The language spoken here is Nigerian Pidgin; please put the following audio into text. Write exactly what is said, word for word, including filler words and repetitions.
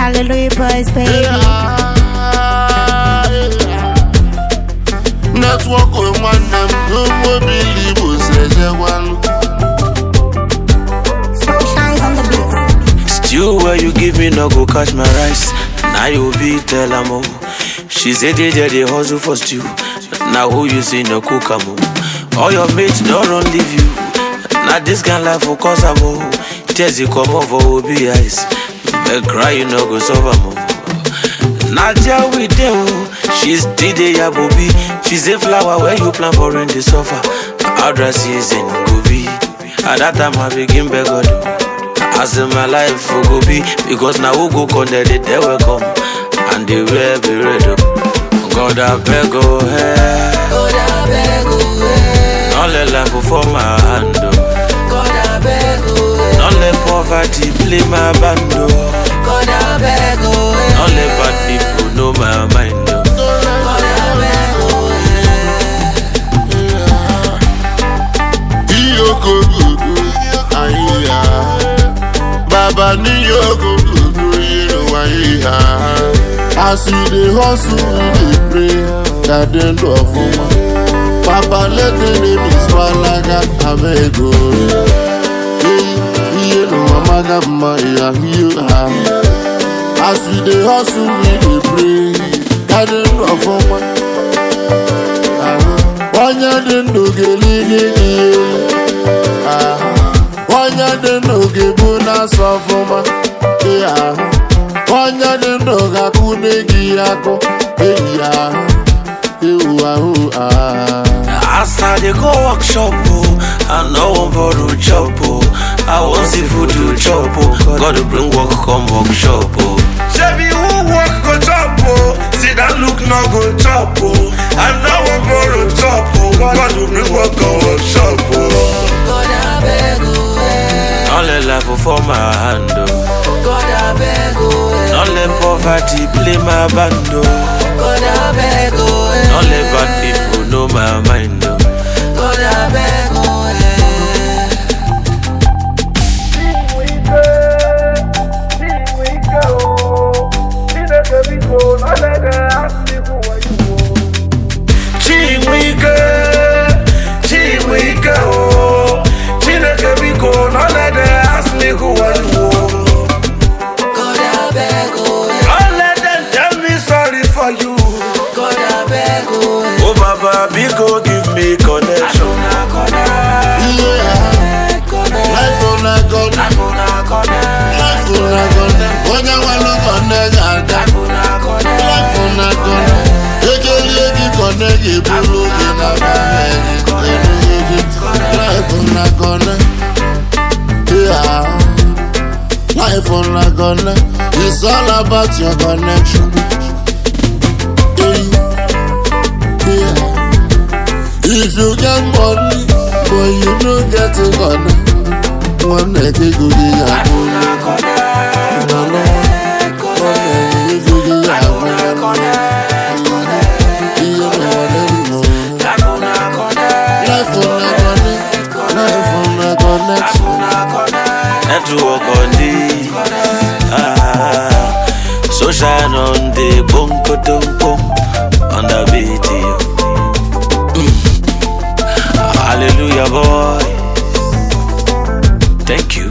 Hallelujah, boys, baby. Network with one them, no more believe was one. Shines on the beat. Stew where you give me no go catch my rice. Now you be tell am oh. She said they did the hustle for stew. Now who you see no cook am oh. All your mates don't run leave you. Now this kind life for cause am oh. Tears you come over will be eyes. Make cry you no go solve am oh. Nadia with them oh. She's D J Yabobi. She's a flower where you plant for in the sofa. Our dress is in Gobi. At that time I begin beg God. As in my life for go be, because now we go connect it, they will come and they will be ready. God I beg go ahead, God I beg go ahead. Don't let life for my hand. God I beg go ahead. Don't let poverty play my band. God I beg go ahead. Don't let bad people know my mind. God I beg go ahead. Baba ni yogo do you know why? As we dey hustle, we dey pray that dem do for me. Papa let the name is Walaga Abego. Hey, you know Mama Gamma ya you have. As we dey hustle, we dey pray that dem do for me. Wanya dem do gelini. Ah. Wanya den oge buna sofuma, yeah. Wanya den oga kunegi yako, yeah. Ewa ah. As I dey go workshop oh, I know one borrow chop oh. I want see food to chop oh. God to bring work come workshop oh. Shebi who work go chop oh. See that look no go chop oh. I know one borrow chop oh. God to bring work come workshop oh. God I beg go. Don't let life for my hand oh. God I beg go ahead. Don't let poverty play my band oh. God I beg go ahead. Don't let bad people know my mind oh. God I beg go ahead. Chinwike, Chinwike oh. Chineke biko, don't let them ask me who I am. God I beg go ahead. Don't let them tell me sorry for you. God I beg go ahead. Oh Baba, biko give me connection. Yeah. Life on a gun. Life on a gun. When you want to connect, life on a gun. Ejeli connect, you blue in a bag. Life on a gun. Yeah. Life on a gun. It's all about your connection. Yeah. If you get money, but you don't get it gonna. One day they go to your Network on the ah, so shine on the bunko dumpo on the video. Mm. Hallelujah, boy. Thank you.